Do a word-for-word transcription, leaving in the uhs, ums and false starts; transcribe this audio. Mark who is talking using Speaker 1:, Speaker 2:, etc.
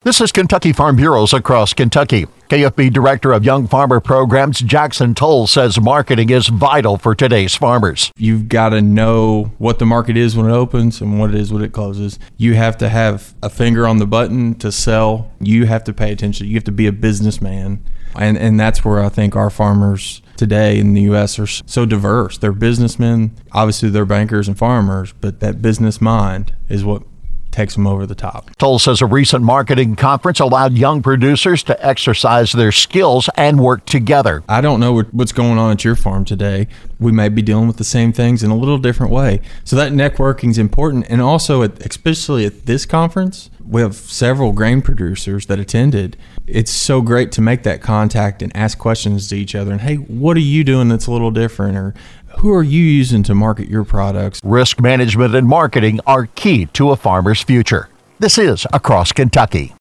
Speaker 1: This is Kentucky Farm Bureaus across Kentucky. K F B Director of Young Farmer Programs, Jackson Toll, says marketing is vital for today's farmers.
Speaker 2: You've got to know what the market is when it opens and what it is when it closes. You have to have a finger on the button to sell. You have to pay attention. You have to be a businessman. And and that's where I think our farmers today in the U S are so diverse. They're businessmen, obviously they're bankers and farmers, but that business mind is what takes them over the top.
Speaker 1: Toll says a recent marketing conference allowed young producers to exercise their skills and work together.
Speaker 2: I don't know what's going on at your farm today. We may be dealing with the same things in a little different way. So that networking is important. And also, at, especially at this conference, we have several grain producers that attended. It's so great to make that contact and ask questions to each other. And, hey, what are you doing that's a little different? Or who are you using to market your products?
Speaker 1: Risk management and marketing are key to a farmer's future. This is Across Kentucky.